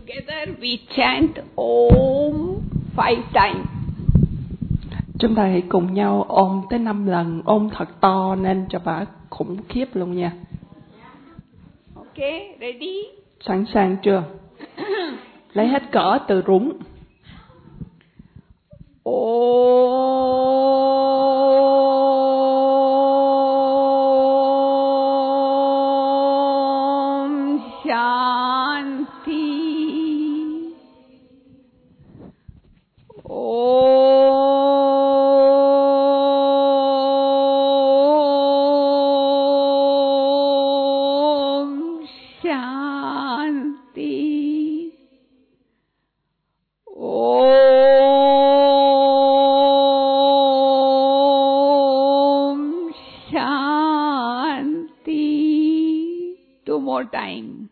Together we chant Om 5 times. Chúng ta hãy cùng nhau ôm tới 5 lần, ôm thật to nên cho bà khủng khiếp luôn nha. Okay, ready? Sẵn sàng chưa? Lấy hết cỡ từ rúng. Om Shanti. Om Shanti. Om Shanti. Two more time.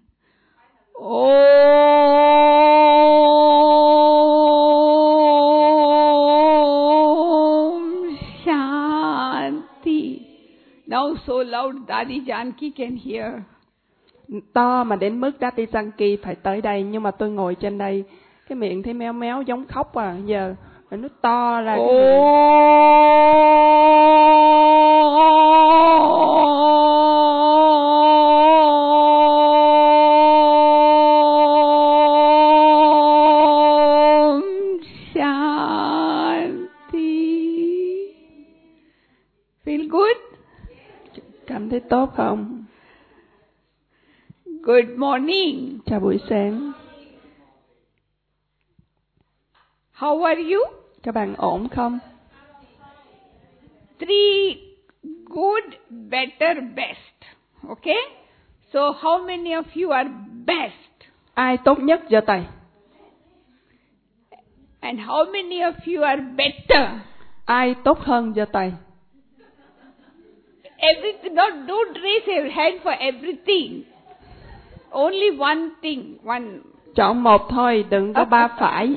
Om Shanti. Now so loud Dadi Janki can hear. To mà đến mức Dadi Janki phải tới đây, nhưng mà tôi ngồi trên đây, cái miệng thấy méo méo giống khóc à. Giờ nó to ra cái miệng. Om Shanti. Feel good? Cảm thấy tốt không? Good morning. Chào buổi sáng. How are you? Các bạn ổn không? 3 good, better, best. Okay? So how many of you are best? Ai tốt nhất giơ tay. And how many of you are better? Ai tốt hơn giơ tay. Everything. Don't raise your hand for everything. Only one thing. One. Chọn một thôi, đừng có ba phải.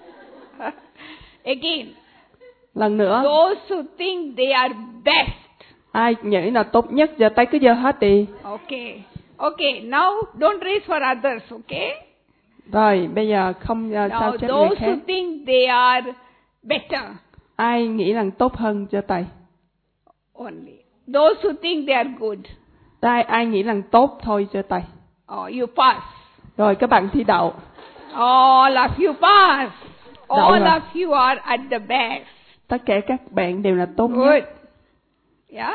Again. Lần nữa. Those who think they are best. Ai nghĩ là tốt nhất giơ tay, cứ giơ hết đi. Okay. Okay. Now don't raise for others. Okay. Rồi bây giờ không sao chép người Those khác. who think they are better. Ai nghĩ rằng tốt hơn giơ tay. Only. Those who think they are good. Ai nghĩ rằng tốt thôi giơ tay. Oh, you pass. Rồi các bạn thi đậu. All of you pass. Đậu All rồi. of you are at the best. Tất cả các bạn đều là tốt Good. nhất. Yeah.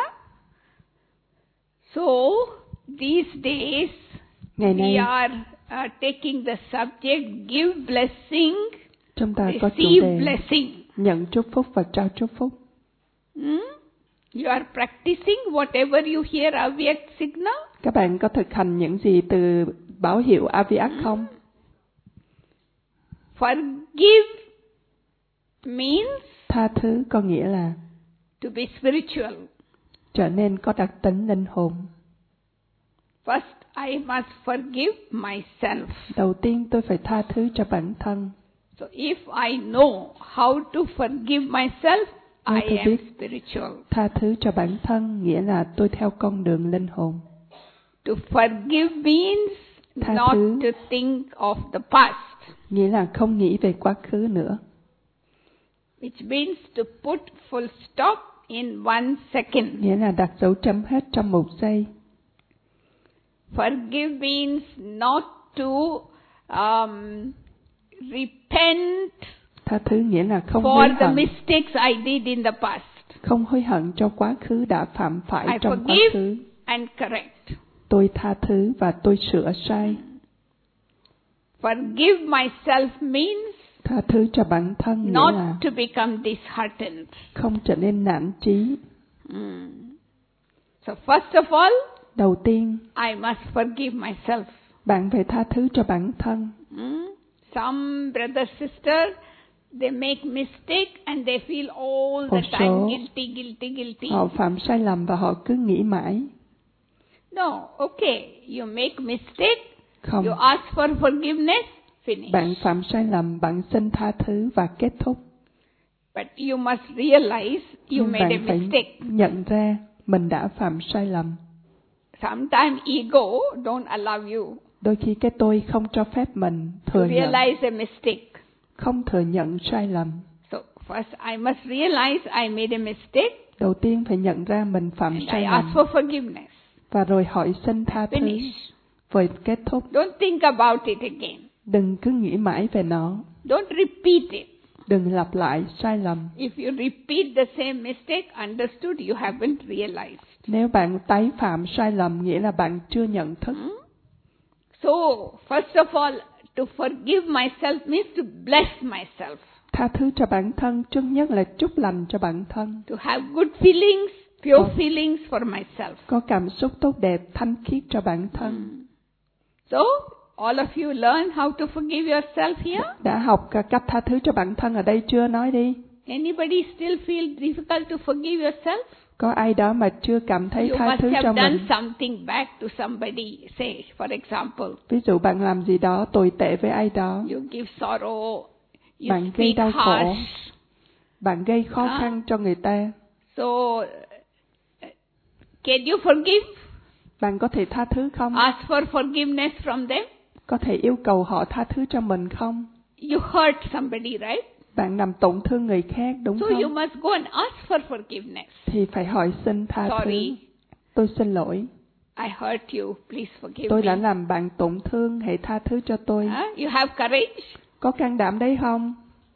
So these days Ngày nay we are taking the subject give blessing, chúng ta có chủ receive đề blessing. nhận chúc phúc và trao chúc phúc. You are practicing whatever you hear Avyakt signal. Các bạn có thực hành những gì từ báo hiệu Avyakt không? Forgive means Tha thứ có nghĩa là to be spiritual. trở nên có đặc tính linh hồn. First, I must forgive myself. Đầu tiên tôi phải tha thứ cho bản thân. So if I know how to forgive myself, Nếu I tôi am biết spiritual. tha thứ cho bản thân nghĩa là tôi theo con đường linh hồn. To forgive means Tha not thứ. to think of the past, Nghĩa là không nghĩ về quá khứ nữa. which means to put full stop in 1 second. Nghĩa là đặt dấu chấm hết trong 1 giây. Forgive means not to repent Tha thứ nghĩa là không for hối the hận. mistakes I did in the past. Không hối hận cho quá khứ đã phạm phải I trong quá forgive khứ. and correct. Tôi tha thứ và tôi sửa sai. Forgive myself means Tha thứ cho bản thân nghĩa not là to become disheartened. không trở nên nản chí. So first of all, Đầu tiên, I must forgive myself. bạn phải tha thứ cho bản thân. Some brother sister, they make mistake and they feel all the Một time số guilty. họ phạm sai lầm và họ cứ nghĩ mãi. No, okay, you make mistake, Không, you ask for forgiveness, finish. bạn phạm sai lầm, bạn xin tha thứ và kết thúc. But you must realize you Nhưng made a bạn phải mistake. nhận ra mình đã phạm sai lầm. Sometimes ego don't allow you. Đôi khi cái tôi không cho phép mình thừa to nhận, realize a mistake. không thừa nhận sai lầm. So first I must realize I made a mistake Đầu tiên phải nhận ra mình phạm and I sai ask lầm for forgiveness. và rồi hỏi xin tha thứ. Finish. Rồi kết thúc. Don't think about it again. Đừng cứ nghĩ mãi về nó. Don't repeat it. Đừng lặp lại sai lầm. If you repeat the same mistake, understood, you haven't realized. Nếu bạn tái phạm sai lầm nghĩa là bạn chưa nhận thức. So, first of all, to forgive myself means to bless myself. Tha thứ cho bản thân trước nhất là chúc lành cho bản thân. To have good feelings, pure feelings for myself. Có cảm xúc tốt đẹp, thanh khiết cho bản thân. So, all of you learn how to forgive yourself here? Đã học cách tha thứ cho bản thân ở đây chưa? Nói đi. Anybody still feel difficult to forgive yourself? Có ai đó mà chưa cảm thấy You tha must thứ cho have done mình? something bad to somebody, say, for example. Ví dụ bạn làm gì đó tồi tệ với ai đó. You give sorrow, you Bạn gây speak đau khổ. harsh. Bạn gây khó khăn cho người ta. So, can you forgive? Bạn có thể tha thứ không? Ask for forgiveness from them? Có thể yêu cầu họ tha thứ cho mình không? You hurt somebody, right? Bạn làm tổn thương người khác đúng So you không? must go and ask for forgiveness. Thì phải hỏi xin tha thứ. Sorry, Tôi xin lỗi. I hurt you. Please forgive Tôi đã me. làm bạn tổn thương, hãy tha thứ cho tôi. You have courage Có can đảm đấy không?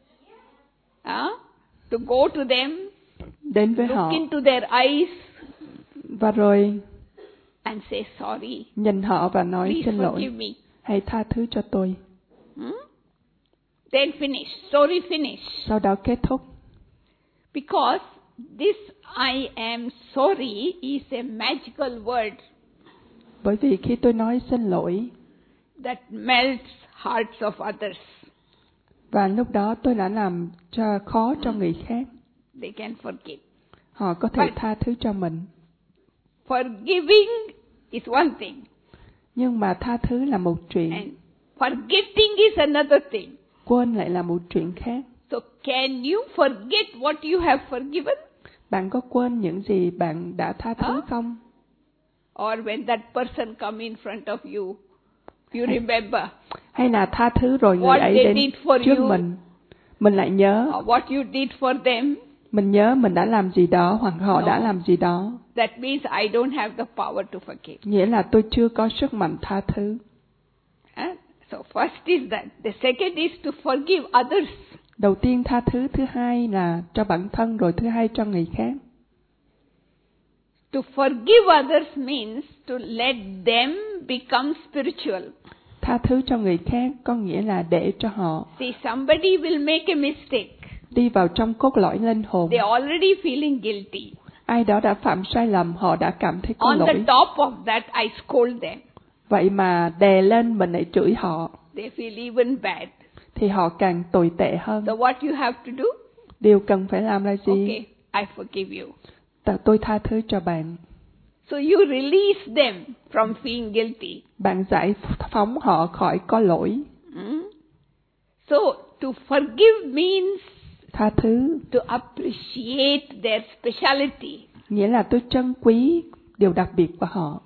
to go to them, Đến với look họ into their eyes và rồi and say sorry. nhìn họ và nói Please xin lỗi. forgive me. Hãy tha thứ cho tôi. Then finish. Story finish. Sau đó kết thúc. Because this I am sorry is a magical word Bởi vì khi tôi nói xin lỗi that melts hearts of others. và lúc đó tôi đã làm cho khó cho người khác, They can forgive. họ có thể But- tha thứ cho mình. Forgiving is one thing, Nhưng mà tha thứ là một chuyện, and forgetting is another thing. quên lại là một chuyện khác. So can you forget what you have forgiven? Bạn có quên những gì bạn đã tha thứ không? Or when that person come in front of you, you remember Hay là tha thứ rồi người What ấy they đến did for trước you. mình lại nhớ, what you did for them. mình nhớ mình đã làm gì đó hoặc họ No. đã làm gì đó. That means I don't have the power to forgive. Nghĩa là tôi chưa có sức mạnh tha thứ. So first is that. The second is to forgive others. Đầu tiên tha thứ, thứ hai là cho bản thân, rồi thứ hai cho người khác. To forgive others means to let them become spiritual. Tha thứ cho người khác có nghĩa là để cho họ See, somebody will make a mistake. đi vào trong cốt lõi linh hồn. They're already feeling guilty. Ai đó đã phạm sai lầm, họ đã cảm thấy có On the lỗi. top of that, I scold them. Vậy mà đè lên mình lại chửi họ, They feel even bad. thì họ càng tồi tệ hơn. So what you have to do? Điều cần phải làm là gì? Okay, I forgive you. Tôi tha thứ cho bạn. So you release them from feeling guilty. Bạn giải phóng họ khỏi có lỗi. So to forgive means Tha thứ to appreciate their speciality. nghĩa là tôi trân quý điều đặc biệt của họ.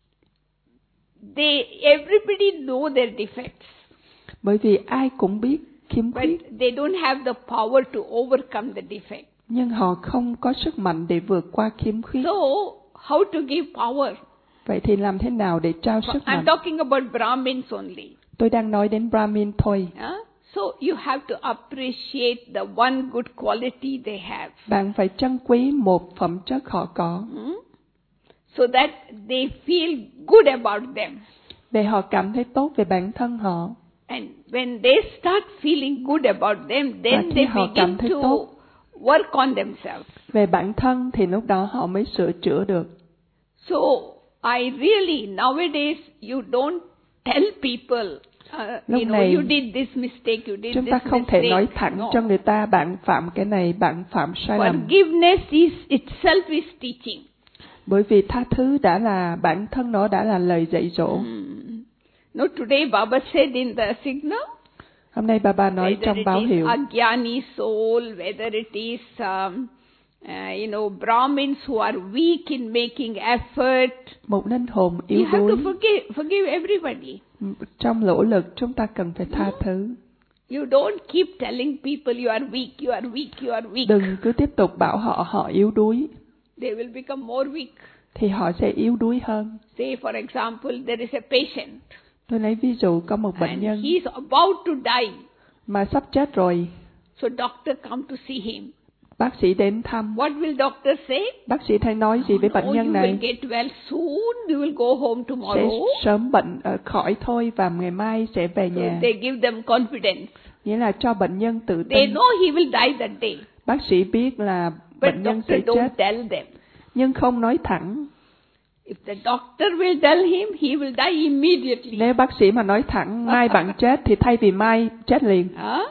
Everybody know their defects, Bởi vì ai cũng biết khiếm but khuyết, they don't have the power to overcome the defect. nhưng họ không có sức mạnh để vượt qua khiếm khuyết. So how to give power? Vậy thì làm thế nào để trao sức I'm mạnh? talking about Brahmins only. Tôi đang nói đến Brahmin thôi. So you have to appreciate the one good quality they have. Bạn phải trân quý một phẩm chất họ có, So that they feel good about them. để họ cảm thấy tốt về bản thân họ. And when they start feeling good about them, Và then khi they họ cảm begin thấy to tốt work on themselves. về bản thân thì lúc đó họ mới sửa chữa được. So I really, nowadays, you don't tell people, Lúc này, you did this mistake, you did chúng this ta không thể nói mistake. thẳng No. cho người ta bạn phạm cái này, bạn phạm sai lầm. Forgiveness is itself is teaching. Bởi vì tha thứ đã là bản thân nó đã là lời dạy dỗ. No, today Baba said in the signal, Hôm nay bà nói whether trong it báo is hiệu, Agyani soul, whether it is Brahmins who are weak in making effort. Một linh hồn yếu You have đuối, to forgive everybody. trong nỗ lực chúng ta cần phải tha thứ. You don't keep telling people you are weak, you are weak, you are weak. Đừng cứ tiếp tục bảo họ yếu đuối, They will become more weak. thì họ sẽ yếu đuối hơn. Say, for example, there is a patient Tôi lấy ví dụ có một bệnh and nhân he is about to die. mà sắp chết rồi, So doctor come to see him. bác sĩ đến thăm. What will doctor say? Bác sĩ thay nói gì với bệnh nhân You này? will get well soon, you will go home Sẽ tomorrow. sớm bệnh khỏi thôi và ngày mai sẽ về So nhà. they give them confidence. Nghĩa là cho bệnh nhân tự They tin. know he will die that day. Bác sĩ biết là But bệnh nhân doctor sẽ don't chết, tell them. nhưng không nói thẳng. If the doctor will tell him, he will die immediately. Nếu bác sĩ mà nói thẳng mai bạn chết thì thay vì mai chết liền.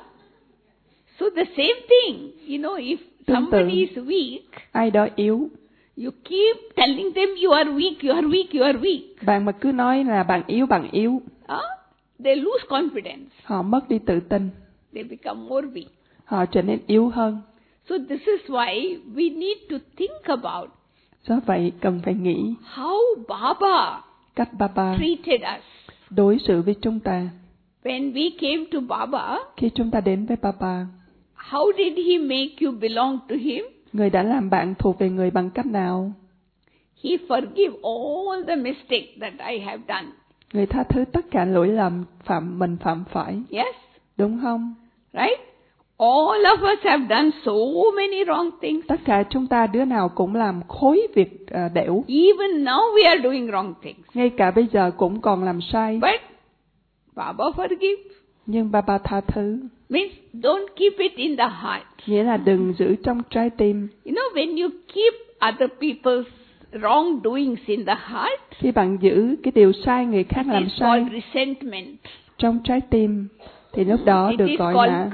So the same thing, if somebody is weak, Ai đó yếu, you keep telling them you are weak, you are weak, you are weak. bạn mà cứ nói là bạn yếu, They lose confidence. họ mất đi tự tin, They become more weak. họ trở nên yếu hơn. So this is why we need to think about Do vậy cần phải nghĩ how Baba cách Baba treated us. đối xử với chúng ta. When we came to Baba, Khi chúng ta đến với Baba, how did he make you belong to him? Người đã làm bạn thuộc về người bằng cách nào? He forgive all the mistakes that I have done. Người tha thứ tất cả lỗi lầm mình phạm phải. Yes? Đúng không? Right? All of us have done so many wrong things. Tất cả chúng ta đứa nào cũng làm khối việc đểu. Even now we are doing wrong things. Ngay cả bây giờ cũng còn làm sai. But Baba forgive. Nhưng Baba tha thứ. Means don't keep it in the heart. Nghĩa là đừng giữ trong trái tim. When you keep other people's wrong doings in the heart, Khi bạn giữ cái điều sai người khác làm it's sai called resentment. trong trái tim, thì lúc đó It được is gọi called là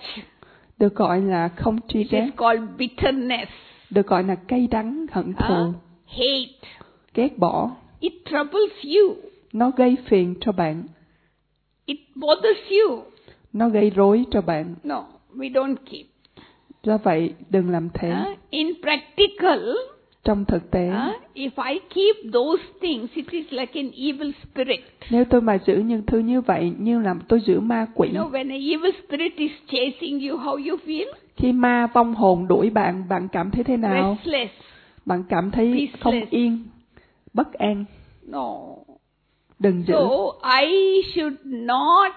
không tri It ghét, is called bitterness. được gọi là cay đắng, hận thù, Hate. ghét bỏ. It troubles you. Nó gây phiền cho bạn, It bothers you. nó gây rối cho bạn. No, we don't keep. Do vậy đừng làm thế. In practical, Trong thực tế, if I keep those things, it is like an evil spirit. nếu tôi mà giữ những thứ như vậy, như là tôi giữ ma quỷ. When an evil spirit is chasing you, how you feel? Khi ma vong hồn đuổi bạn, bạn cảm thấy thế nào? Restless. Bạn cảm thấy không yên, bất an. No. Đừng giữ. So I should not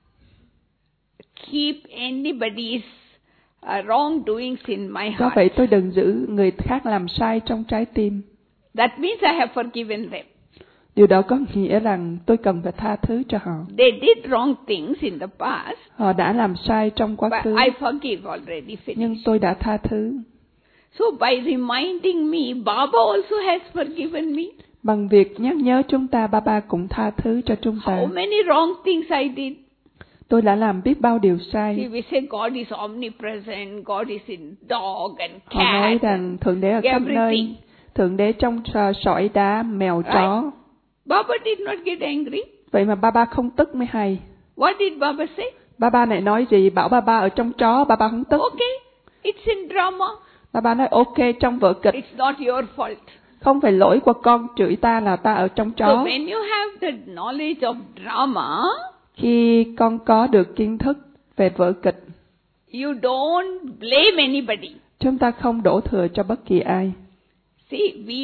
keep anybody's wrong doings in my Do heart. vậy tôi đừng giữ người khác làm sai trong trái tim. That means I have forgiven them. Điều đó có nghĩa rằng tôi cần phải tha thứ cho họ. They did wrong things in the past. Họ đã làm sai trong quá But khứ. I forgive already. Nhưng Finished. tôi đã tha thứ. So by reminding me, Baba also has forgiven me. Bằng việc nhắc nhớ chúng ta, Baba cũng tha thứ cho chúng ta. How many wrong things I did? Tôi đã làm biết bao điều sai. See, we say God is omnipresent, God is in dog and Họ nói cat. rằng Thượng Đế ở khắp nơi. everything. Thượng Đế trong sỏi đá, mèo, chó. Baba did not get angry. Vậy mà Baba không tức mới hay. What did Baba say? Baba này nói gì? Bảo Baba ở trong chó, Baba không tức. Okay, it's in drama. Baba nói ok, trong vở kịch. It's not your fault. Không phải lỗi của con chửi ta là ta ở trong chó. So when you have the knowledge of drama, Khi con có được kiến thức về vở kịch, you don't blame anybody. chúng ta không đổ thừa cho bất kỳ ai. See,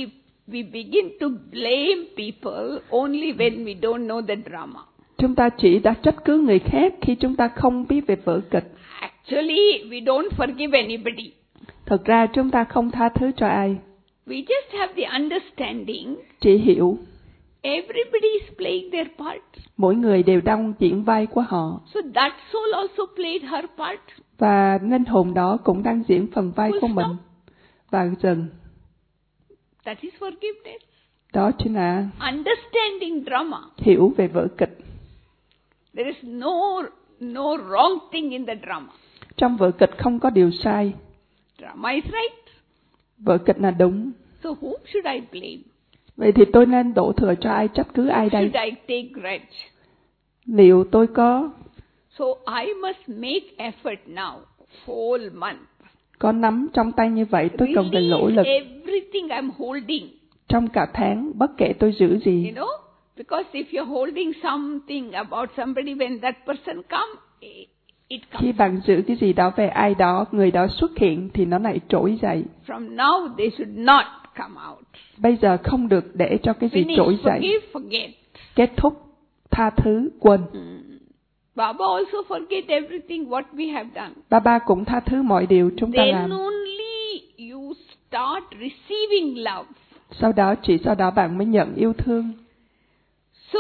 we begin to blame people only when we don't know the drama. Chúng ta chỉ đã trách cứ người khác khi chúng ta không biết về vở kịch. Actually, we don't forgive anybody. Thực ra chúng ta không tha thứ cho ai. We just have the understanding Chỉ hiểu everybody is playing their part. mỗi người đều đang diễn vai của họ. So that soul also played her part. Và linh hồn đó cũng đang diễn phần vai của mình. Và dần. That is forgiveness. Đó chính là Understanding drama. hiểu về vở kịch. There is no wrong thing in the drama. Trong vở kịch không có điều sai. Drama is right. Vở kịch là đúng. So whom should I blame? Vậy thì tôi nên đổ thừa cho ai, trách cứ ai đây? Should I take grudge? Liệu tôi có? So I must make effort now, whole month. Có nắm trong tay như vậy, tôi cần phải nỗ lực Release everything I'm holding. trong cả tháng, bất kể tôi giữ gì. You know, because if you're holding something about somebody, when that person comes, it Khi comes. bạn giữ cái gì đó về ai đó, người đó xuất hiện thì nó lại trỗi dậy. From now, they should not come out. Bây giờ không được để cho cái gì trỗi Finish, dậy. forgive, forget. Kết thúc, tha thứ, quên. Baba also forget everything what we have done. Ba cũng tha thứ mọi điều chúng ta Then làm. only you start receiving love. Sau đó bạn mới nhận yêu thương. So,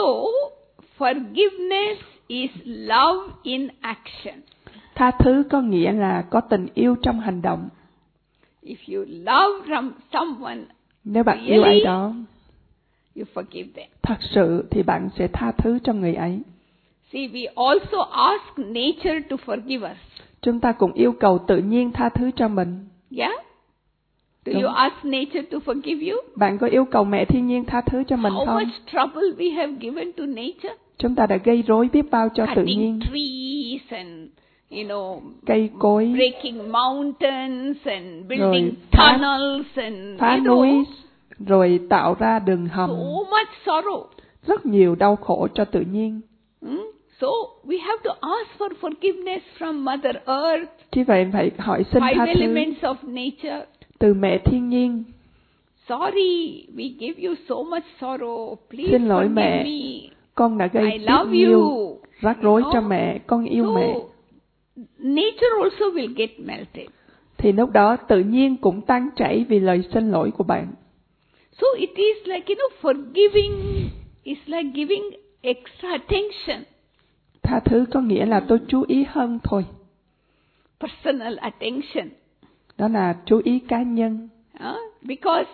forgiveness is love in action. Tha thứ có nghĩa là có tình yêu trong hành động. If you love someone, Nếu bạn yêu ai đó, you forgive them. thật sự thì bạn sẽ tha thứ cho người ấy. See, we also ask nature to forgive us. Chúng ta cũng yêu cầu tự nhiên tha thứ cho mình. Yeah? Do you ask nature to forgive you? Bạn có yêu cầu mẹ thiên nhiên tha thứ cho mình How không? much trouble we have given to nature? Chúng ta đã gây rối biết bao cho tự nhiên. Cutting trees and, Cây cối, breaking mountains and building rồi tunnels and, phá núi, rồi tạo ra đường hầm. so much sorrow. Rất nhiều đau khổ cho tự nhiên. So we have to ask for forgiveness from Mother Earth, Vì vậy phải hỏi xin tha five thứ elements of nature. từ mẹ thiên nhiên. Sorry, we give you so much sorrow. Please Xin lỗi forgive mẹ, me. con đã gây I rất love nhiều you. rắc rối cho mẹ, con yêu So, mẹ. nature also will get melted. Thì lúc đó tự nhiên cũng tan chảy vì lời xin lỗi của bạn. So it is like, forgiving is like giving extra attention. Tha thứ có nghĩa là tôi chú ý hơn thôi. Personal attention. Đó là chú ý cá nhân. Because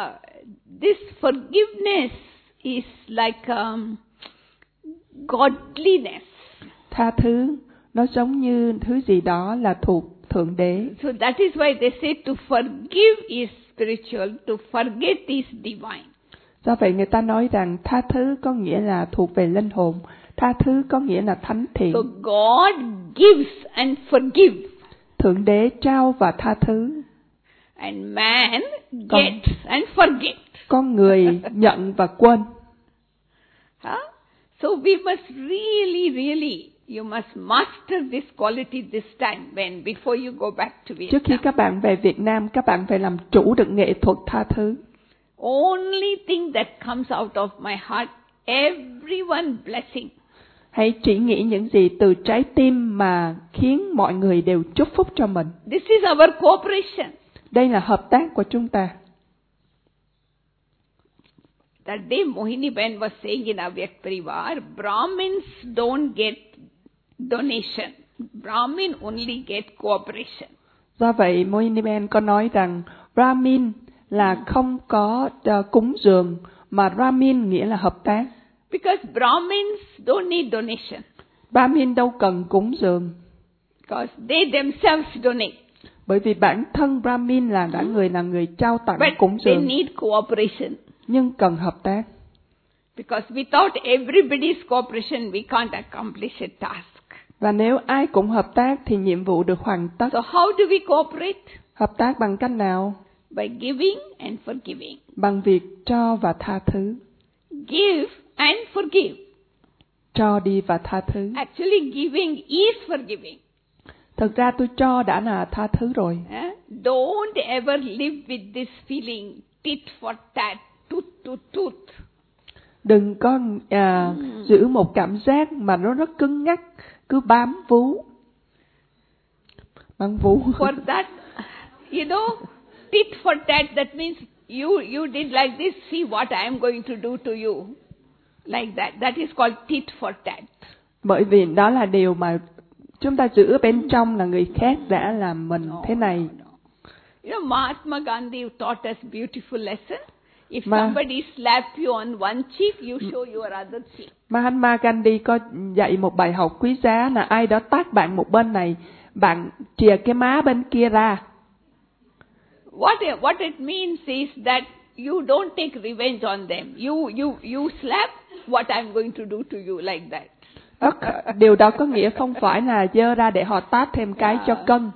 this forgiveness is like godliness. Tha thứ nó giống như thứ gì đó là thuộc Thượng Đế. So that is why they say to forgive is spiritual, to forget is divine. Do vậy người ta nói rằng tha thứ có nghĩa là thuộc về linh hồn, tha thứ có nghĩa là thánh thiện. So God gives and forgives. Thượng Đế trao và tha thứ. And man gets and forgets. Con người nhận và quên. So we must really, you must master this quality this time before you go back to Vietnam. Trước khi các bạn về Việt Nam, các bạn phải làm chủ được nghệ thuật tha thứ. Only thing that comes out of my heart, everyone blessing. Hãy chỉ nghĩ những gì từ trái tim mà khiến mọi người đều chúc phúc cho mình. This is our cooperation. Đây là hợp tác của chúng ta. That day Mohini Ben was saying in Avyakt Parivar, Brahmins don't get donation. Brahmin only get cooperation. Do vậy, Mohini Ben có nói rằng Brahmin là không có cúng dường, mà Brahmin nghĩa là hợp tác. Because Brahmins don't need donation. Brahmin đâu cần cúng dường. Because they themselves donate. Bởi vì bản thân Brahmin là người trao tặng cúng But they dường. need cooperation. Nhưng cần hợp tác. Because without everybody's cooperation, we can't accomplish a task. Và nếu ai cũng hợp tác thì nhiệm vụ được hoàn tất. So how do we cooperate? Hợp tác bằng cách nào? By giving and forgiving. Bằng việc cho và tha thứ. Give and forgive. Cho đi và tha thứ. Actually, giving is forgiving. Thực ra tôi cho đã là tha thứ rồi. Don't ever live with this feeling, tit for tat, tooth to tooth. Đừng có giữ một cảm giác mà nó rất cứng ngắc, cứ bám vú. Bám vú. For that, tit for tat, that means you did like this, see what I am going to do to you. Like that. That is called tit for tat. Bởi vì đó là điều mà chúng ta giữ bên trong là người khác đã làm mình thế này. Mahatma Gandhi taught us beautiful lesson. If somebody slap you on one cheek, you show your other cheek. Mahatma Gandhi có dạy một bài học quý giá là ai đó tát bạn một bên này, bạn chìa cái má bên kia ra. What it means is that you don't take revenge on them. You slap, what I'm going to do to you, like that. Điều đó có nghĩa không phải là giơ ra để họ tát thêm cái cho cân,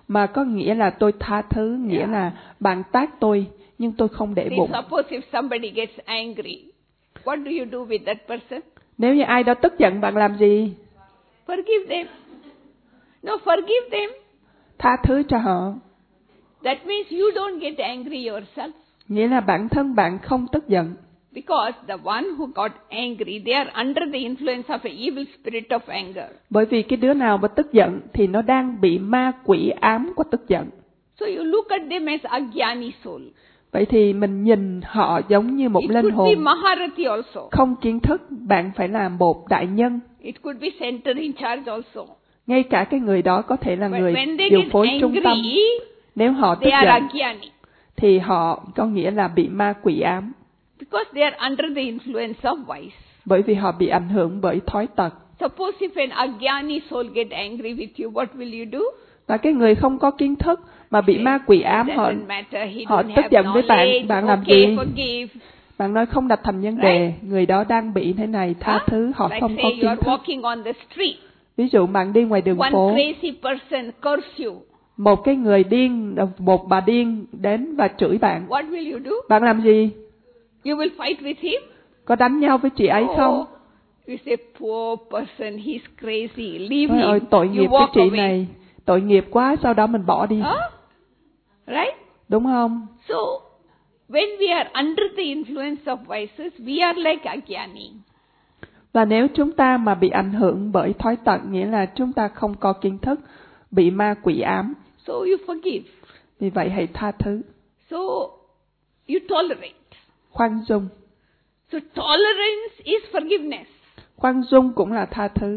mà có nghĩa là tôi tha thứ, nghĩa là bạn tát tôi nhưng tôi không để See, bụng. suppose if somebody gets angry, what do you do with that person? Nếu như ai đó tức giận, bạn làm gì? Forgive them. No, forgive them. Tha thứ cho họ. That means you don't get angry yourself. Nghĩa là bản thân bạn không tức giận. Because the one who got angry, they are under the influence of an evil spirit of anger. Bởi vì cái đứa nào mà tức giận thì nó đang bị ma quỷ ám của tức giận. So you look at them as agyani soul. Vậy thì mình nhìn họ giống như một It linh could be hồn Maharati also. không kiến thức, bạn phải là một đại nhân. It could be center in charge also. Ngay cả cái người đó có thể là But người when they điều get phối trung tâm. angry, Nếu họ tức they are giận agyani. thì họ có nghĩa là bị ma quỷ ám. Because they are under the influence of vice. Bởi vì họ bị ảnh hưởng bởi thói tật. Suppose if an agyani soul get angry with you, what will you do? Và cái người không có kiến thức mà bị ma quỷ ám họ Họ tức giận với bạn, bạn làm gì? Forgive. Bạn nói không đặt thành vấn đề, người đó đang bị thế này, tha thứ, họ Like không say có you kiến are thức. walking on the street. Ví dụ bạn đi ngoài đường One phố, crazy person curse you. một cái người điên, một bà điên đến và chửi bạn. What will you do? Bạn làm gì? You will fight with him? Có đánh nhau với chị ấy không? You say, poor person, he's crazy, leave Ôi ơi, him. tội You nghiệp cái walk chị away. này, tội nghiệp quá, sau đó mình bỏ đi. Right? Đúng không? So, when we are under the influence of vices, we are like agyani. Và nếu chúng ta mà bị ảnh hưởng bởi thói tật, nghĩa là chúng ta không có kiến thức, bị ma quỷ ám. So you forgive. Vì vậy hãy tha thứ. So you tolerate. Khoan dung. So tolerance is forgiveness. Khoan dung cũng là tha thứ.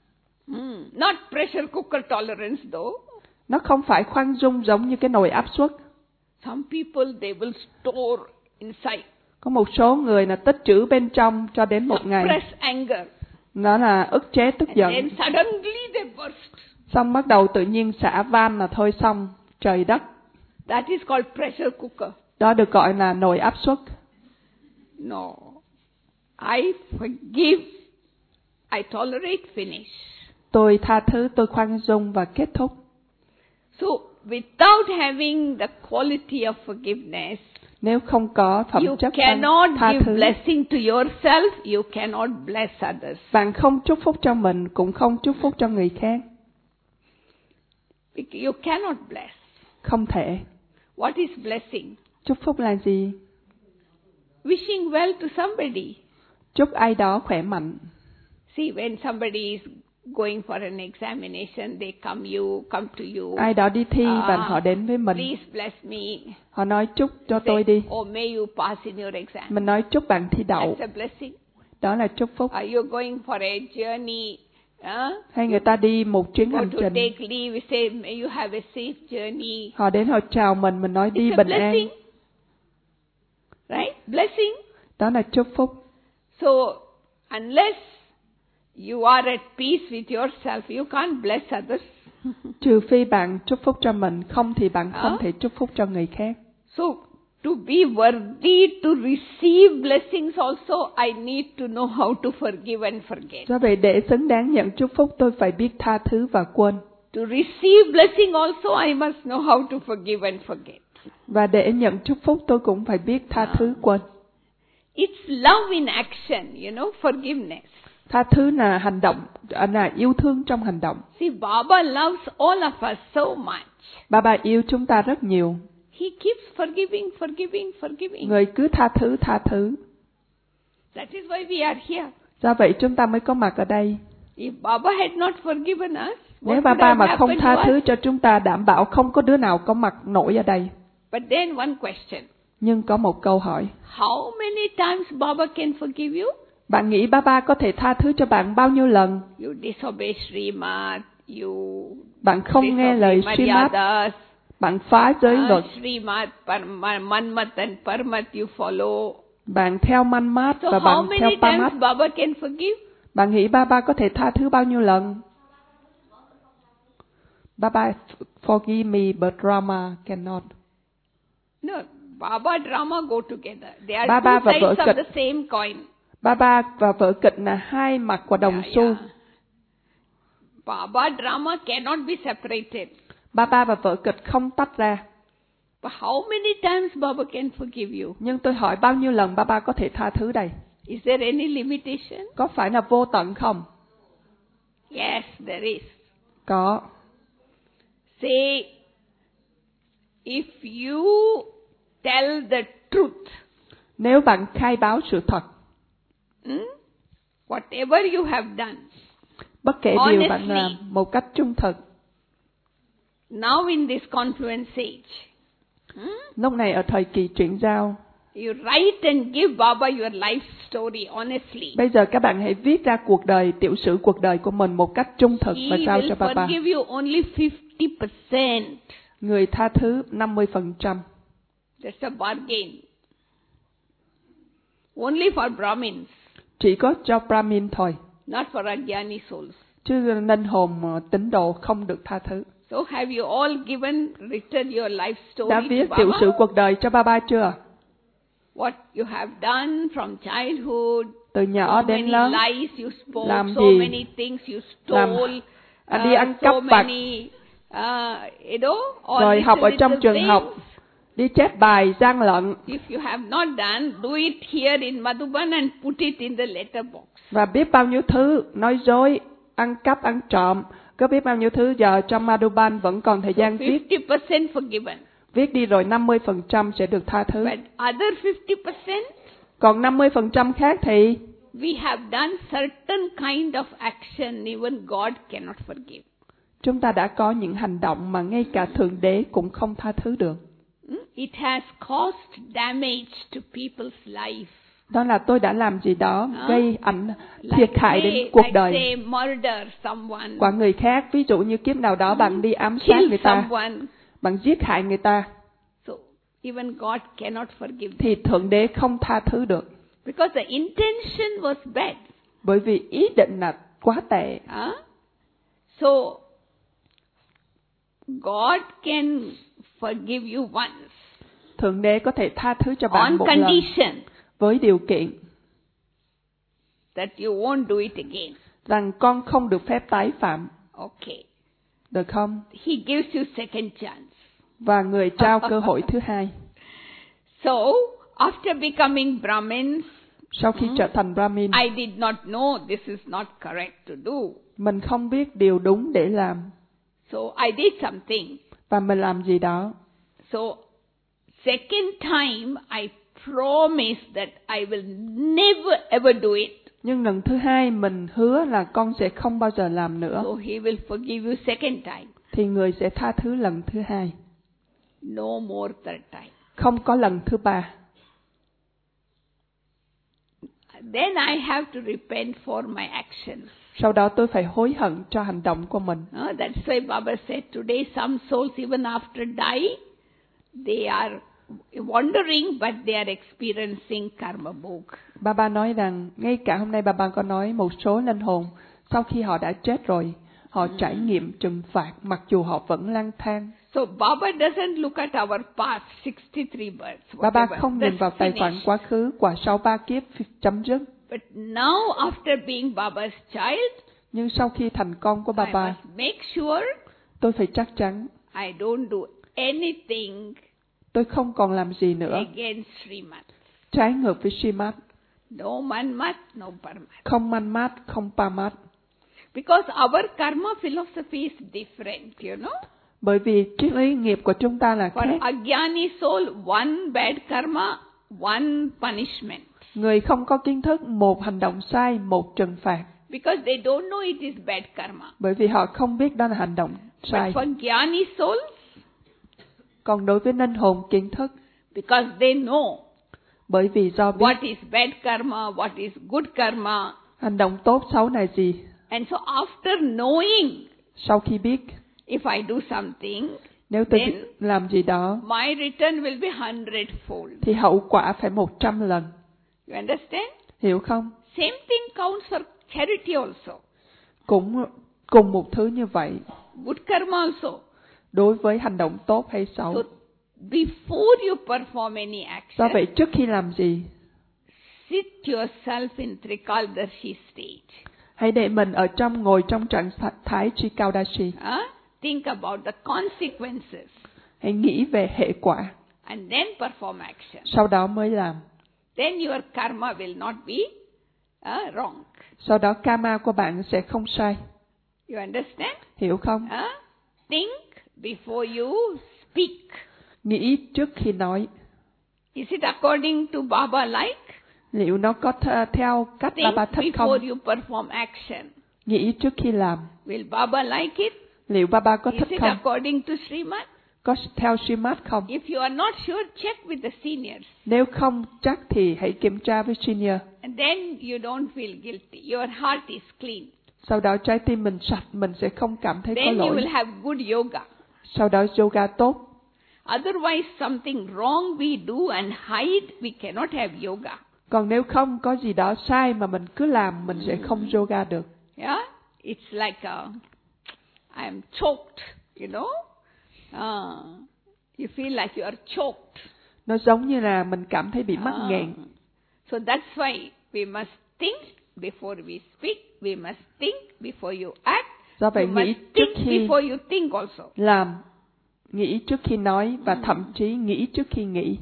Not pressure cooker tolerance though. Nó không phải khoan dung giống như cái nồi áp suất. Some people they will store inside. Có một số người là tích trữ bên trong cho đến một ngày. Suppress anger. Nó là ức chế tức giận. And then suddenly they burst. Xong bắt đầu tự nhiên xả van là thôi xong, trời đất. That is called pressure cooker. Đó được gọi là nồi áp suất. No. I forgive. I tolerate, finish. Tôi tha thứ, tôi khoan dung và kết thúc. So, without having the quality of forgiveness, nếu không có phẩm you chất cannot tha give thứ, blessing to yourself, you cannot bless others. bạn không chúc phúc cho mình, cũng không chúc phúc cho người khác. You cannot bless. Không thể. What is blessing? Chúc phúc là gì? Wishing well to somebody. Chúc ai đó khỏe mạnh. See, when somebody is going for an examination, they come to you. Ai đó đi thi và họ đến với mình. Please bless me. Họ nói chúc cho tôi đi. Oh, may you pass in your exam. Mình nói chúc bạn thi đậu. That's a blessing. Đó là chúc phúc. Are you going for a journey? Hay người ta đi một chuyến Go hành to trình. take leave, we say, may you have a safe journey. Họ đến họ chào mình nói đi It's a bình an. blessing. Right? Blessing. Đó là chúc phúc. So, unless you are at peace with yourself, you can't bless others. Trừ phi bạn chúc phúc cho mình, không thì bạn không thể chúc phúc cho người khác. So, to be worthy to receive blessings also, I need to know how to forgive and forget. Do vậy để xứng đáng nhận chúc phúc, tôi phải biết tha thứ và quên. To receive blessing also, I must know how to forgive and forget. Và để nhận chúc phúc, tôi cũng phải biết tha thứ quên. It's love in action, forgiveness. Tha thứ là hành động, là yêu thương trong hành động. See, Baba loves all of us so much. Baba yêu chúng ta rất nhiều. He keeps forgiving. Người cứ tha thứ. That is why we are here. Do vậy chúng ta mới có mặt ở đây. If Baba had not forgiven us, nếu Baba mà không tha thứ cho chúng ta, đảm bảo không có đứa nào có mặt nổi ở đây. But then one question. Nhưng có một câu hỏi. How many times Baba can forgive you? Bạn nghĩ Baba có thể tha thứ cho bạn bao nhiêu lần? You disobey Srimad, bạn không nghe lời Srimad, bạn phá giới luật. Srimad, Manmat and Parmat you follow. Bạn theo Manmat và bạn theo Parmat. Baba can forgive? Bạn nghĩ Baba có thể tha thứ bao nhiêu lần? Baba forgive me, but Rama cannot. No, Baba drama go together. They are Baba two sides và of the same coin. Baba và vở kịch là hai mặt của đồng xu. Baba drama cannot be separated. Baba và vở kịch không tách ra. But how many times Baba can forgive you? Nhưng tôi hỏi bao nhiêu lần Baba có thể tha thứ đây? Is there any limitation? Có phải là vô tận không? Yes, there is. Có. Say, if you tell the truth, Nếu bạn khai báo sự thật, whatever you have done, bất kể điều bạn honestly, làm một cách trung thực, now in this confluence age, lúc này ở thời kỳ chuyển giao, you write and give Baba your life story honestly. bây giờ các bạn hãy viết ra cuộc đời, tiểu sử cuộc đời của mình một cách trung thực và He trao will cho Baba. forgive you only 50%. Người tha thứ 50%. That's a bargain. Only for Brahmins, Chỉ có cho Brahmin thôi, not for Agyani souls. chứ linh hồn tín đồ không được tha thứ. So have you all written your life story Đã to viết tiểu Baba? sử cuộc đời cho Baba chưa? What you have done from childhood, Từ nhỏ so đến many lớn, lies you spoke, làm so gì? many things you stole, Đi ăn cắp so vặt, many, all rồi these học ở trong little trường things. học, đi chép bài, gian lận. If you have not done, do it here in Madhuban and put it in the letter box. Và biết bao nhiêu thứ, nói dối, ăn cắp, ăn trộm, có biết bao nhiêu thứ giờ trong Madhuban vẫn còn thời gian viết. 50% forgiven. Viết đi rồi 50% sẽ được tha thứ. But other 50%, Còn 50% khác thì we have done certain kind of action even God cannot forgive. chúng ta đã có những hành động mà ngay cả Thượng Đế cũng không tha thứ được. It has caused damage to people's life. Đó là tôi đã làm gì đó gây thiệt hại đến cuộc đời say murder someone, của người khác. Ví dụ như kiếp nào đó bạn đi ám sát kill người ta, someone. bạn giết hại người ta, So even God cannot forgive them. thì Thượng Đế không tha thứ được. Because the intention was bad. Bởi vì ý định là quá tệ. So God can forgive you once. Thượng Đế có thể tha thứ cho bạn On một lần condition với điều kiện that you won't do it again. rằng con không được phép tái phạm. Okay. Được không? He gives you second chance. Và người trao cơ hội thứ hai. So, after becoming Brahmins, Sau khi trở thành Brahmin, I did not know this is not correct to do. mình không biết điều đúng để làm. So, I did something. Và mình làm gì đó. So, second time, I promise that I will never ever do it. Nhưng lần thứ hai mình hứa là con sẽ không bao giờ làm nữa. So, he will forgive you second time. Thì người sẽ tha thứ lần thứ hai. No more third time. Không có lần thứ ba. Then I have to repent for my actions. Sau đó tôi phải hối hận cho hành động của mình. That's why Baba said today some souls even after die, they are wandering but they are experiencing karma bhog. Baba nói rằng, ngay cả hôm nay Baba có nói một số linh hồn, sau khi họ đã chết rồi, họ trải nghiệm trừng phạt mặc dù họ vẫn lang thang. So Baba doesn't look at our past 63 births. Baba không nhìn vào tài khoản quá khứ, quả sau 3 kiếp chấm dứt. But now after being Baba's child, Nhưng sau khi thành con của I Baba, must make sure tôi phải chắc chắn I don't do anything tôi không còn làm gì nữa against Srimad. trái ngược với Srimad. No manmat, no parmat. Không manmat, không pamat. Because our karma philosophy is different, you know. Bởi vì triết lý nghiệp của chúng ta là For khác. Agyani soul, one bad karma, one punishment. Người không có kiến thức, một hành động sai, một trừng phạt. Because they don't know it is bad karma. Bởi vì họ không biết đó là hành động sai. But for Gyani souls, Còn đối với linh hồn kiến thức, because they know bởi vì do biết what is bad karma, what is good karma. hành động tốt xấu là gì. And so after knowing, Sau khi biết, if I do something, nếu tôi then làm gì đó, my return will be 100-fold. thì hậu quả phải 100 lần. You understand? Hiểu không? Same thing counts for charity also. Cũng cùng một thứ như vậy, Good karma also. đối với hành động tốt hay xấu. So before you perform any Do action, vậy trước khi làm gì, sit yourself in Trikaldarshi state. hãy để mình ngồi trong trạng thái Trikaldasi. think about the consequences Hãy nghĩ về hệ quả, and then perform action. sau đó mới làm. Then your karma will not be wrong. Sau đó karma của bạn sẽ không sai. You understand? Hiểu không? Think before you speak. Nghĩ trước khi nói. Is it according to Baba like? Liệu nó có theo cách Think Baba thích không? before you perform action. Nghĩ trước khi làm. Will Baba like it? Liệu Baba có Is thích it không? according to Srimad? Có theo Srimad không? If you are not sure, check with the seniors. Nếu không chắc thì hãy kiểm tra với senior. And then you don't feel guilty. Your heart is clean. Sau đó trái tim mình sạch, mình sẽ không cảm thấy có Then you lỗi. will have good yoga. Sau đó yoga tốt. Otherwise, something wrong we do and hide, we cannot have yoga. Còn nếu không có gì đó sai mà mình cứ làm, mình sẽ không yoga được. Yeah? It's like I am choked, you know? You feel like you are choked. Nó giống như là mình cảm thấy bị mắc nghẹn. So that's why we must think before we speak. We must think before you act. Do vậy You nghĩ must trước think khi before you think also. làm, nghĩ trước khi nói và thậm chí nghĩ trước khi nghĩ.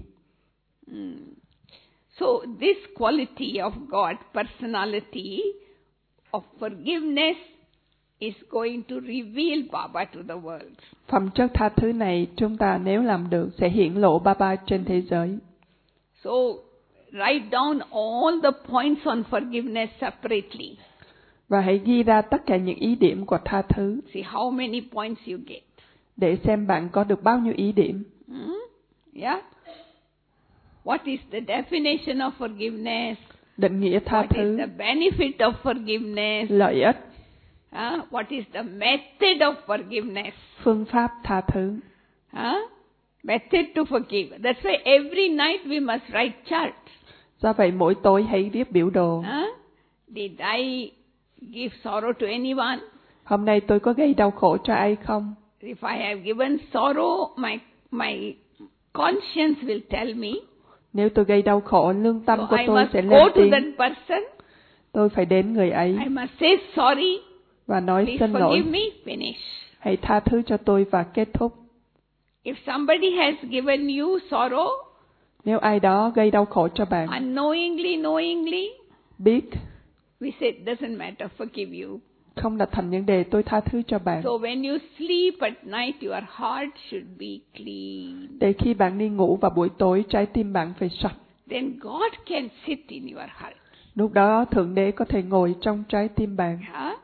So this quality of God, personality of forgiveness, is going to reveal Baba to the world. Phẩm chất tha thứ này chúng ta nếu làm được sẽ hiển lộ Baba trên thế giới. So write down all the points on forgiveness separately. Và hãy ghi ra tất cả những ý điểm của tha thứ. See how many points you get. Để xem bạn có được bao nhiêu ý điểm. Yeah? What is the definition of forgiveness? Định nghĩa tha What thứ. is the benefit of forgiveness? Lợi ích. What is the method of forgiveness? Phương pháp tha thứ. Method to forgive. That's why every night we must write charts. Do vậy mỗi tối hãy viết biểu đồ. Did I give sorrow to anyone? Hôm nay tôi có gây đau khổ cho ai không? If I have given sorrow, my conscience will tell me. Nếu tôi gây đau khổ, lương tâm So của I tôi must sẽ go lên to tiếng. that person. Tôi phải đến người ấy I must say sorry. và nói Please xin lỗi. forgive me. Finish. Hãy tha thứ cho tôi và kết thúc. If somebody has given you sorrow, Nếu ai đó gây đau khổ cho bạn, unknowingly, knowingly, biết, we say it doesn't matter, forgive you. không là thành vấn đề, tôi tha thứ cho bạn. So when you sleep at night, your heart should be clean. Để khi bạn đi ngủ vào buổi tối, trái tim bạn phải sạch. Then God can sit in your heart. Lúc đó Thượng Đế có thể ngồi trong trái tim bạn.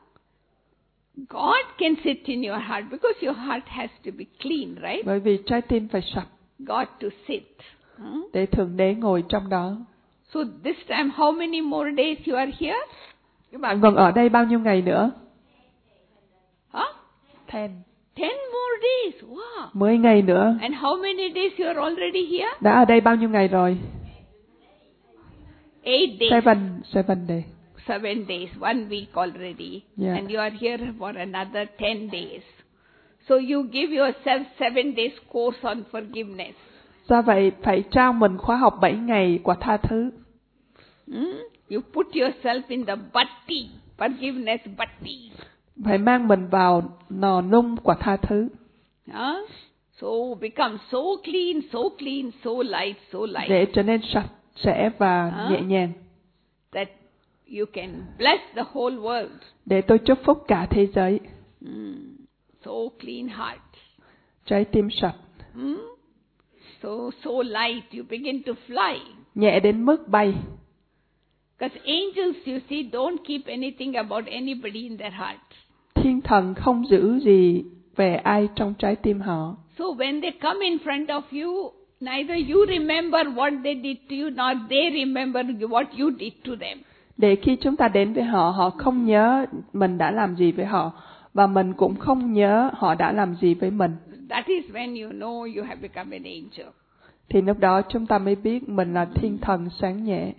God can sit in your heart because your heart has to be clean, right? Bởi vì trái tim phải sạch. God to sit. Để Thượng Đế ngồi trong đó. So this time, how many more days you are here? Các bạn còn ở đây bao nhiêu ngày nữa? 10 more days. Wow. 10 ngày nữa. And how many days you are already here? Đã ở đây bao nhiêu ngày rồi? 8 days. 7 days. 7 days, 1 week already. Yeah. And you are here for another 10 days. So you give yourself 7 days course on forgiveness. Do vậy phải trao mình khóa học 7 ngày của tha thứ. You put yourself in the batti, forgiveness batti. Phải mang mình vào nò nung của tha thứ. So become so clean, so light, so light. Để trở nên sạch sẽ và nhẹ nhàng. That you can bless the whole world. Để tôi chúc phúc cả thế giới. So clean heart. Trái tim sạch. So light, you begin to fly. Nhẹ đến mức bay. Because angels, you see, don't keep anything about anybody in their heart. Thiên thần không giữ gì về ai trong trái tim họ. So when they come in front of you, neither you remember what they did to you, nor they remember what you did to them. Để khi chúng ta đến với họ, họ không nhớ mình đã làm gì với họ, và mình cũng không nhớ họ đã làm gì với mình. That is when you know you have become an angel. Thì lúc đó chúng ta mới biết mình là thiên thần sáng nhẹ.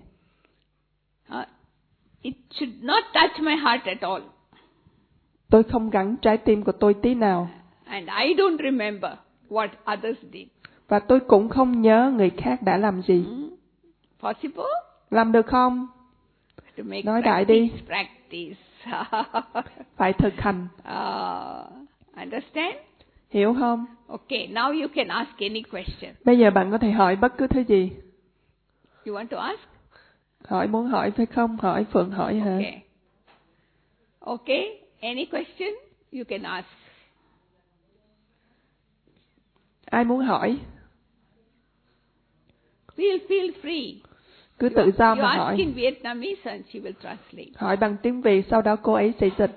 It should not touch my heart at all. Tôi không gắn trái tim của tôi tí nào. And I don't remember what others did. Và tôi cũng không nhớ người khác đã làm gì. Possible? Làm được không? To make Nói đại đi. practice. Phải thực hành. Understand? Hiểu không? Okay, now you can ask any question. Bây giờ bạn có thể hỏi bất cứ thứ gì. You want to ask? Hỏi muốn hỏi phải không? Hỏi Phượng hỏi hả? Okay. Okay, any question? You can ask. Ai muốn hỏi? Feel free. Cứ tự do You mà ask hỏi. in Vietnamese and she will translate. Hỏi bằng tiếng Việt, sau đó cô ấy sẽ dịch.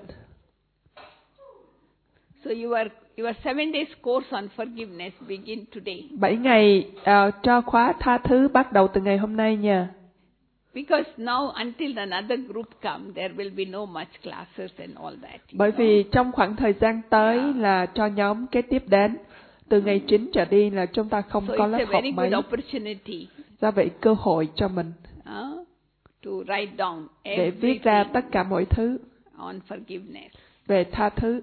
So your 7 days course on forgiveness begin today. 7 ngày cho khóa tha thứ bắt đầu từ ngày hôm nay nha. Because now until another group come, there will be no much classes and all that. Bởi vì trong khoảng thời gian tới là cho nhóm kế tiếp đến. Từ ngày 9 trở đi là chúng ta không có lớp học mấy. Opportunity. Do vậy cơ hội cho mình to write down để viết ra tất cả mọi thứ on forgiveness. Về tha thứ.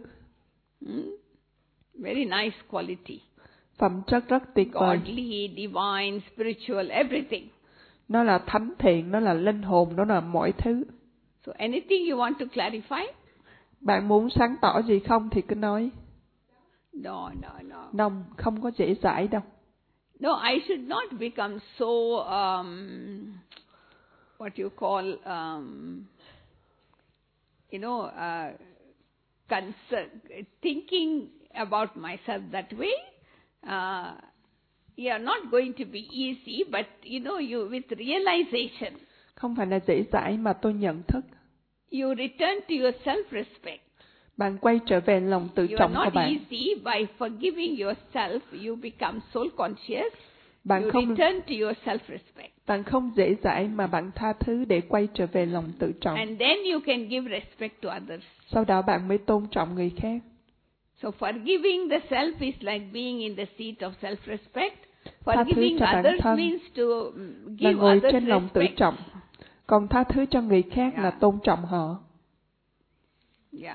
Very nice quality. Phẩm chất rất tuyệt vời. Godly, divine, spiritual, everything. Nó là thánh thiện, nó là linh hồn, nó là mọi thứ. So anything you want to clarify? Bạn muốn sáng tỏ gì không thì cứ nói. No. Không có dễ dãi đâu. No, I should not become so, what you call, thinking about myself that way. Not going to be easy, but you with realization. Không phải là dễ dãi mà tôi nhận thức. You return to your self-respect. Bạn quay trở về lòng tự trọng của bạn. You are not easy by forgiving yourself. You become soul conscious. Bạn you không return to your self-respect. Bạn không dễ dãi mà bạn tha thứ để quay trở về lòng tự trọng. And then you can give respect to others. Sau đó bạn mới tôn trọng người khác. So forgiving the self is like being in the seat of self-respect. Forgiving others means to give ngồi others trên lòng tự respect. trọng. Còn tha thứ cho người khác là tôn trọng họ. Yeah.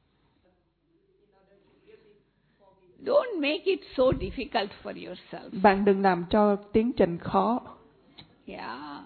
Don't make it so difficult for yourself. Bạn đừng làm cho tiến trình khó. Yeah.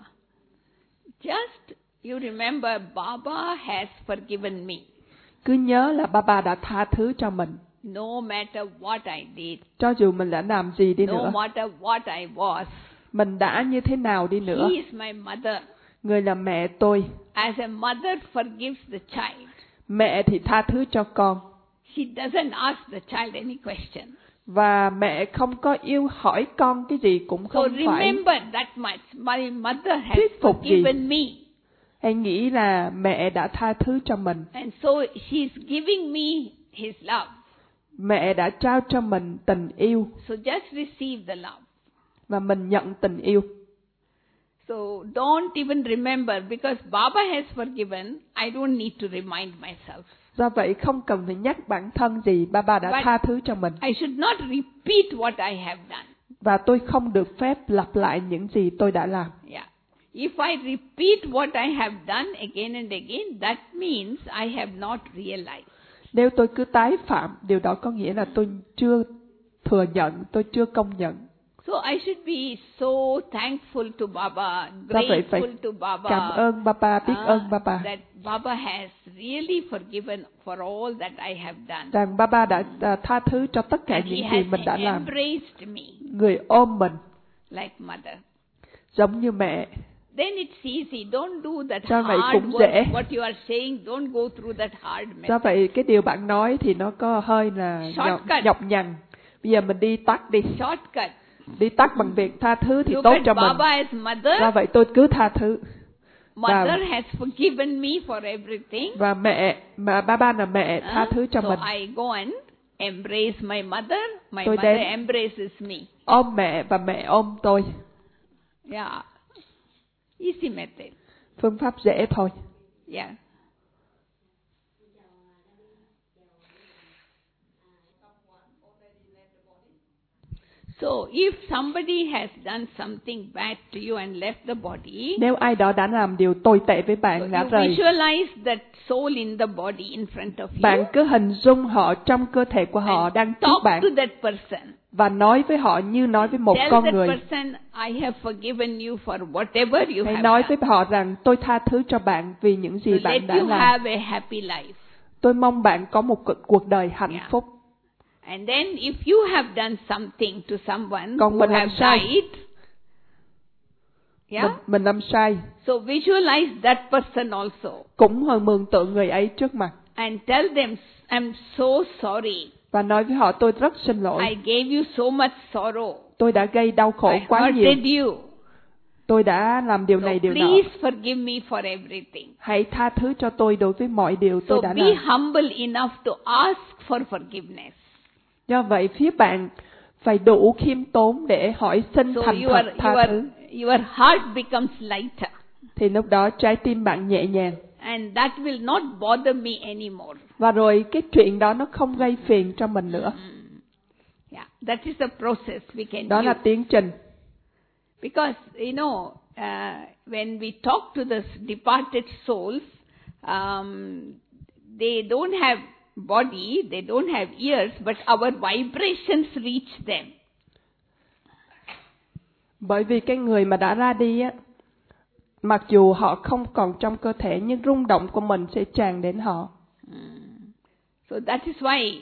Just you remember Baba has forgiven me. Cứ nhớ là Baba đã tha thứ cho mình. No matter what I did. Cho dù mình đã làm gì đi nữa. No matter what I was. Mình đã như thế nào đi nữa. He is my mother. Người là mẹ tôi. As a mother forgives the child. Mẹ thì tha thứ cho con. She doesn't ask the child any question. Và mẹ không có yêu hỏi con cái gì cũng không so phải. Remember that much. My mother has thuyết phục forgiven gì. me. Hãy nghĩ là mẹ đã tha thứ cho mình. And so she is giving me his love. Mẹ đã trao cho mình tình yêu. So just receive the love. Và mình nhận tình yêu. So don't even remember because Baba has forgiven. I don't need to remind myself. Do vậy không cần phải nhắc bản thân gì, Baba đã tha thứ cho mình. I should not repeat what I have done. Và tôi không được phép lặp lại những gì tôi đã làm. Yeah. If I repeat what I have done again and again, that means I have not realized. Nếu tôi cứ tái phạm, điều đó có nghĩa là tôi chưa thừa nhận, tôi chưa công nhận. So I should be so thankful to Baba, grateful to Baba. Cảm ơn Baba, biết ơn Baba. That Baba has really forgiven for all that I have done. Rằng Baba đã tha thứ cho tất cả những gì mình đã làm. Embraced me. Người ôm mình. Like mother. Giống như mẹ. Then it's easy. Don't do that Do vậy hard cũng work. dễ. What you are saying, don't go through that hard method. Do vậy cái điều bạn nói thì nó có hơi là nhọc nhằn. Bây giờ mình đi tắt đi. Shortcut. Đi tắt bằng việc tha thứ thì tốt cho mình. Do vậy tôi cứ tha thứ. Mother has forgiven me for everything. Và Baba là mẹ tha thứ cho mình. So I go and embrace my mother. My tôi mother embraces me. Ôm mẹ và mẹ ôm tôi. Yeah. Easy method. Phương pháp dễ thôi. Yeah. So if somebody has done something bad to you and left the body, nếu ai đó đã làm điều tồi tệ với bạn, đã rời, visualize that soul in the body in front of you. Bạn cứ hình dung họ trong cơ thể của họ đang trước bạn. Talk to that person. Và nói với họ như nói với một con người. Tell that person, I have forgiven you for whatever you have Hãy nói done. với họ rằng tôi tha thứ cho bạn vì những gì bạn đã làm. Let you have a happy life. Tôi mong bạn có một cuộc đời hạnh phúc. And then if you have done something to someone Còn who mình làm have sai. died, yeah? Mình làm sai, So visualize that person also cũng mường tượng người ấy trước mặt and tell them, I'm so sorry. và nói với họ tôi rất xin lỗi. I gave you so much sorrow. Tôi đã gây đau khổ I quá nhiều. hurted you. Tôi đã làm điều So này điều nọ. please forgive me for everything. Hãy tha thứ cho tôi đối với mọi điều So tôi đã be làm. humble enough to ask for forgiveness. Do vậy phía bạn phải đủ khiêm tốn để hỏi xin So thành thật tha thứ. your heart becomes lighter. Thì lúc đó trái tim bạn nhẹ nhàng. And that will not bother me anymore. Và rồi cái chuyện đó nó không gây phiền cho mình nữa. Yeah, that is the process we can Đó là use. tiến trình. Because, when we talk to the departed souls, they don't have body, they don't have ears, but our vibrations reach them. Bởi vì cái người mà đã ra đi á, mặc dù họ không còn trong cơ thể nhưng rung động của mình sẽ tràn đến họ. So that is why,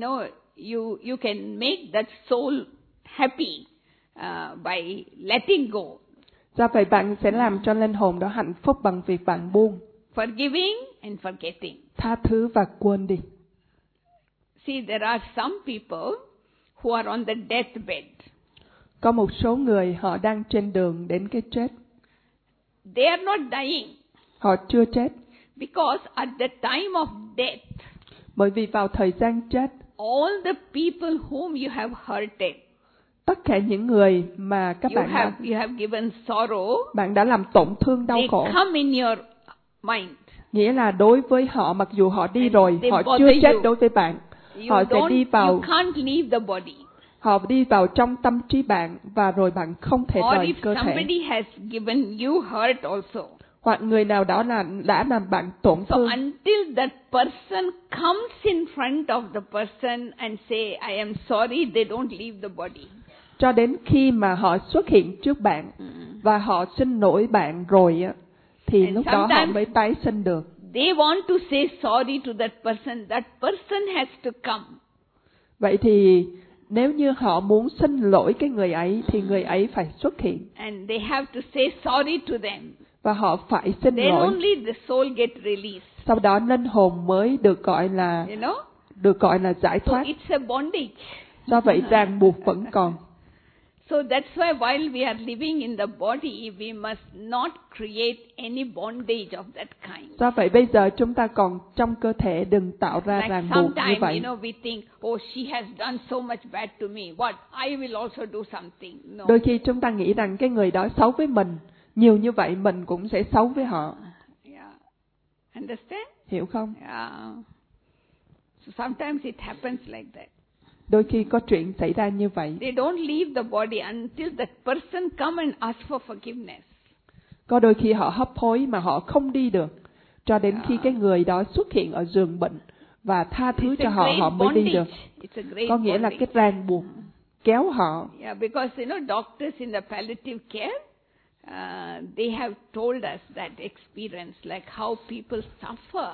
you can make that soul happy by letting go. Do vậy bạn sẽ làm cho linh hồn đó hạnh phúc bằng việc bạn buông, Forgiving and forgetting. tha thứ và quên đi. See, there are some people who are on the deathbed. Có một số người họ đang trên đường đến cái chết. They are not dying. Họ chưa chết. Because at the time of death, Bởi vì vào thời gian chết, all the people whom you have hurted, tất cả những người mà các you bạn have given sorrow, bạn đã làm tổn thương đau they khổ. come in your mind. Nghĩa là đối với họ, mặc dù họ đi And rồi, they họ bother chưa chết you. đối với bạn. Họ sẽ đi You vào, can't leave the body. họ đi vào trong tâm trí bạn và rồi bạn không thể Or rời if cơ thể. somebody has given you hurt also. Hoặc người nào đó đã làm bạn tổn So thương. until that person comes in front of the person and say, I am sorry, they don't leave the body. Cho đến khi mà họ xuất hiện trước bạn và họ xin lỗi bạn rồi á, thì And lúc đó họ sometimes mới tái sinh được. They want to say sorry to that person has to come. Vậy thì nếu như họ muốn xin lỗi cái người ấy thì người ấy phải xuất hiện. And they have to say sorry to them. Và họ phải xin Then lỗi. only the soul get released. Sau đó linh hồn mới được gọi là giải So thoát. it's a bondage. Do vậy ràng buộc vẫn còn. So that's why while we are living in the body, we must not create any bondage of that kind. Do vậy bây giờ chúng ta còn trong cơ thể đừng tạo ra Like ràng buộc như sometimes, vậy. we think, oh, she has done so much bad to me. What? I will also do something. No. Đôi khi chúng ta nghĩ rằng cái người đó xấu với mình, nhiều như vậy mình cũng sẽ xấu với họ. Yeah. Understand? Hiểu không? Yeah. So sometimes it happens like that. Đôi khi có chuyện xảy ra như vậy. They don't leave the body until that person come and ask for forgiveness. Có đôi khi họ hấp hối mà họ không đi được, cho đến khi cái người đó xuất hiện ở giường bệnh và tha thứ cho họ, họ mới đi được. Có nghĩa là cái ràng buộc kéo họ. Yeah, because doctors in the palliative care, they have told us that experience, like how people suffer.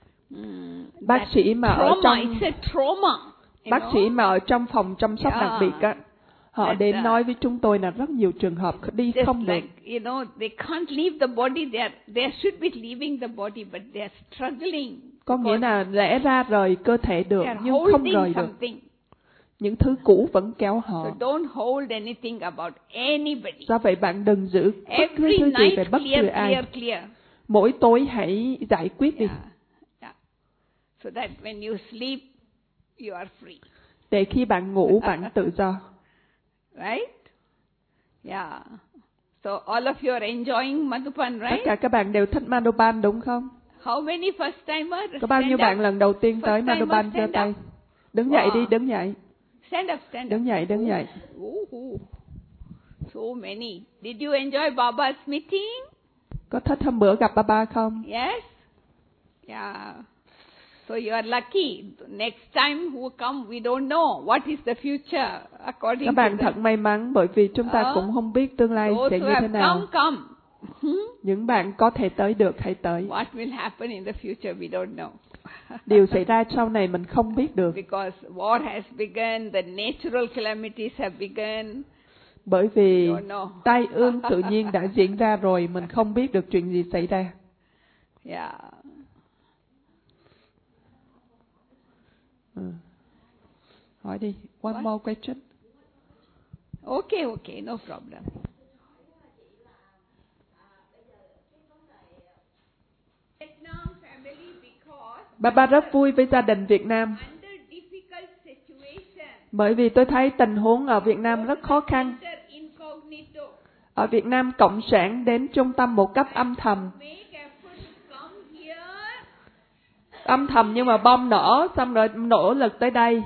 Bác sĩ mà ở trong it's a trauma. Bác sĩ mà ở trong phòng chăm sóc đặc biệt á, họ đến nói với chúng tôi là rất nhiều trường hợp đi không được. They can't leave the body. They should be leaving the body, but they are struggling. Có nghĩa là lẽ ra rời cơ thể được nhưng không rời được. Những thứ cũ vẫn kéo họ. So don't hold anything about anybody. Do vậy bạn đừng giữ bất cứ thứ gì về bất cứ ai. Clear. Mỗi tối hãy giải quyết đi. Yeah. So that when you sleep, you are free. Để khi bạn ngủ bạn tự do. Right? Yeah. So all of you are enjoying Madhuban, right? Tất cả các bạn đều thích Madhuban đúng không? How many first timers? Có bao nhiêu bạn lần đầu tiên tới Madhuban giơ tay? Đứng dậy đi, đứng dậy. Stand up. Đứng dậy, đứng dậy. So many. Did you enjoy Baba's meeting? Có thích hôm bữa gặp Baba không? Yes. Yeah. So you are lucky. Next time who come, we don't know what is the future according các bạn thật may mắn bởi vì chúng ta cũng không biết tương lai sẽ như thế nào. Come. Những bạn có thể tới được hãy tới. What will happen in the future we don't know. Điều xảy ra sau này mình không biết được. Because war has begun, the natural calamities have begun. Bởi vì tai ương tự nhiên đã diễn ra rồi, mình không biết được chuyện gì xảy ra. Yeah. Hỏi đi. One more question. Okay, no problem. Bà rất vui với gia đình Việt Nam. Bởi vì tôi thấy tình huống ở Việt Nam rất khó khăn. Ở Việt Nam, Cộng sản đến trung tâm một cách âm thầm. Âm thầm nhưng mà bom nổ, xong rồi nỗ lực tới đây.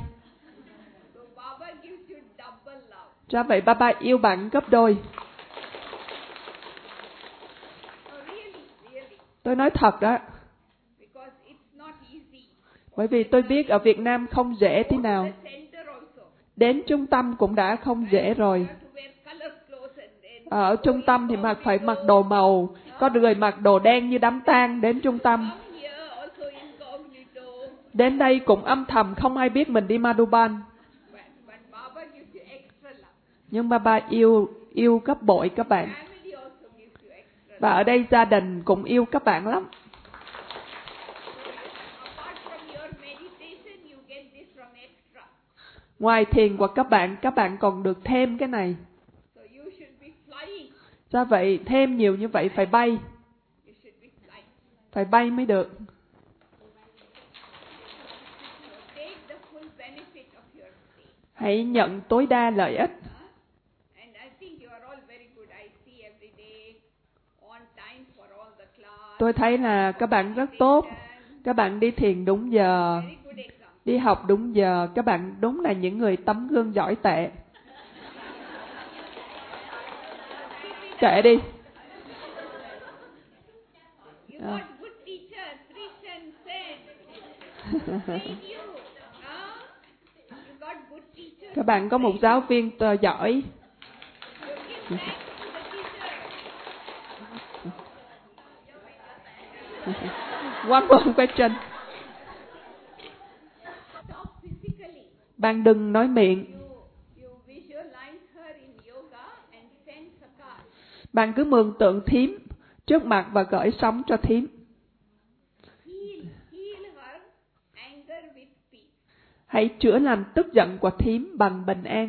Cho vậy Baba yêu bạn gấp đôi. Tôi nói thật đó. Bởi vì tôi biết ở Việt Nam không dễ thế nào. Đến trung tâm cũng đã không dễ rồi. Ở trung tâm thì phải mặc đồ màu. Có người mặc đồ đen như đám tang đến trung tâm. Đến đây cũng âm thầm, không ai biết mình đi Madhuban. Nhưng Baba yêu gấp bội các bạn. Và ở đây gia đình cũng yêu các bạn lắm. Ngoài thiền của các bạn còn được thêm cái này. Do vậy, thêm nhiều như vậy phải bay. Phải bay mới được. Hãy nhận tối đa lợi ích. Tôi thấy là các bạn rất tốt. Các bạn đi thiền đúng giờ, đi học đúng giờ. Các bạn đúng là những người tấm gương giỏi tệ. Kệ đi. Các bạn có một giáo viên giỏi. One more question. Bạn đừng nói miệng. Bạn cứ mường tượng thím trước mặt và gửi sóng cho thím. Hãy chữa lành tức giận của thím bằng bình an.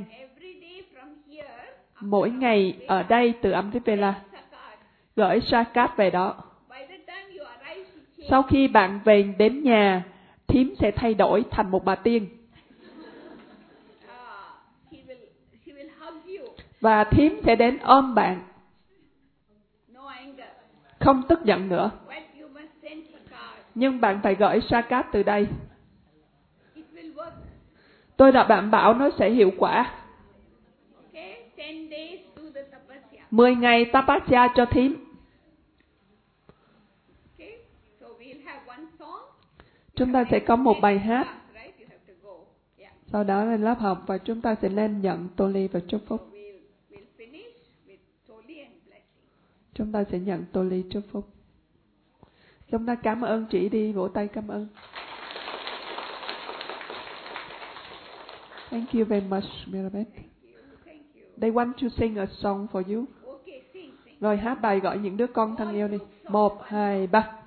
Mỗi ngày ở đây từ Amritsar, gửi Sakat về đó. Sau khi bạn về đến nhà, thím sẽ thay đổi thành một bà tiên. Và thím sẽ đến ôm bạn. Không tức giận nữa. Nhưng bạn phải gửi Sakat từ đây. Tôi đã bạn bảo nó sẽ hiệu quả. 10 ngày tapasya cho thím. Chúng ta sẽ có một bài hát. Sau đó lên lớp học và chúng ta sẽ lên nhận tô ly và chúc phúc. Chúng ta sẽ nhận tô ly chúc phúc. Chúng ta cảm ơn chị đi, vỗ tay cảm ơn. Thank you very much, Mirabeth. They want to sing a song for you. Rồi hát bài gọi những đứa con thân yêu đi. 1, 2, 3.